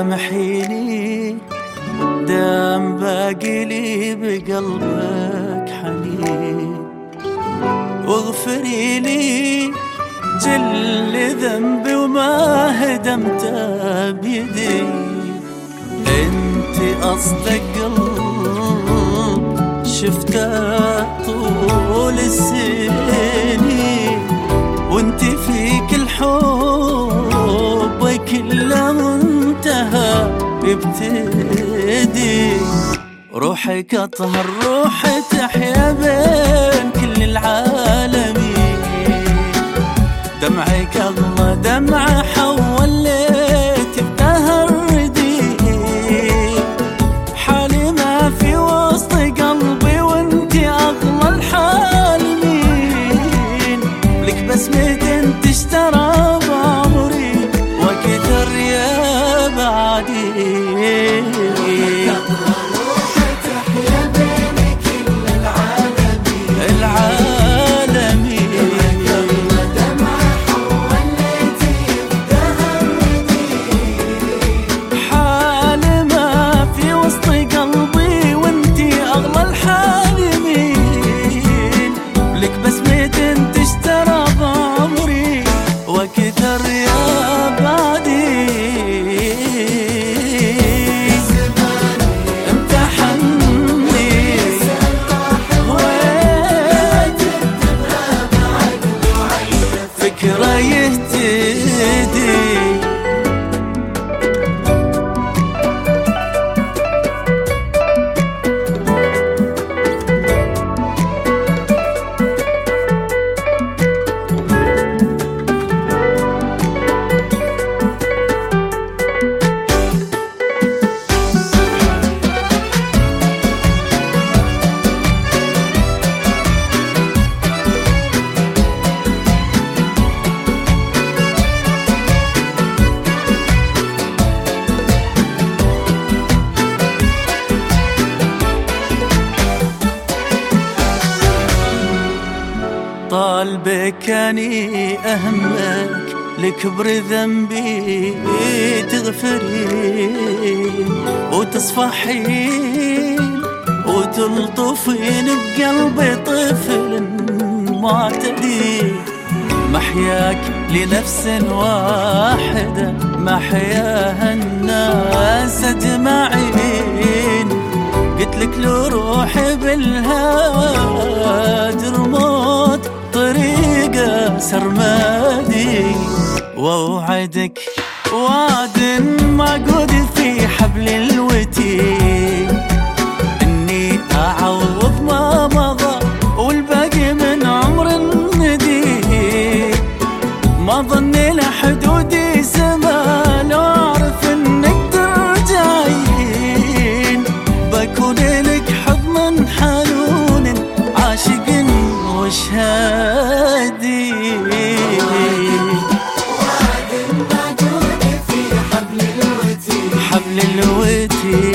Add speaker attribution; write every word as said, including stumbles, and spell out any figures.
Speaker 1: سامحيني دام باقي لي بقلبك حنين، واغفري لي جل ذنبي وما هدمته بيدي. انت اصدق قلب شفته طول السنين، وانت فيك الحب كله منتهى يبتدي. روحك اطهر روح تحيا بين كل العالمين، دمعك اغلى دمعة حوليت بتهردي. حالي ما في وسط قلبي وانت اغلى الحالمين، لك بسمة تشترى بعمري وكثر يا بعدي. طالبك اني اهمك لكبر ذنبي تغفرين وتصفحين وتلطفين بقلبي طفل معتدي. محياك لنفس واحدة محياها الناس اجمعين، قلتلك لو روحي بالهادر موت طريقة سرمادي. وأوعدك وعد معقود في حبل الوتين، إني أعوض ما مضى والباقي من عمر الندي. ما ظني لحدودي زمان وأعرف إنك ترجعين، بكون لك حضن حنون عاشق وشهادي.
Speaker 2: وعد موجود في حبل الوتين،
Speaker 1: حبل الوتين